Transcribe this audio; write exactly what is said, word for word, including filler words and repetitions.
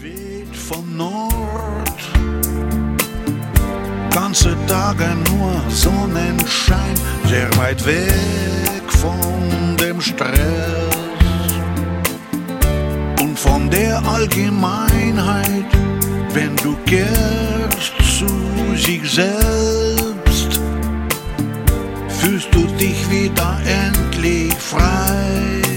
weht von Nord, ganze Tage nur Sonnenschein, sehr weit weg von dem Stress und von der Allgemeinheit. Wenn du kehrst zu sich selbst, fühlst du dich wieder endlich frei.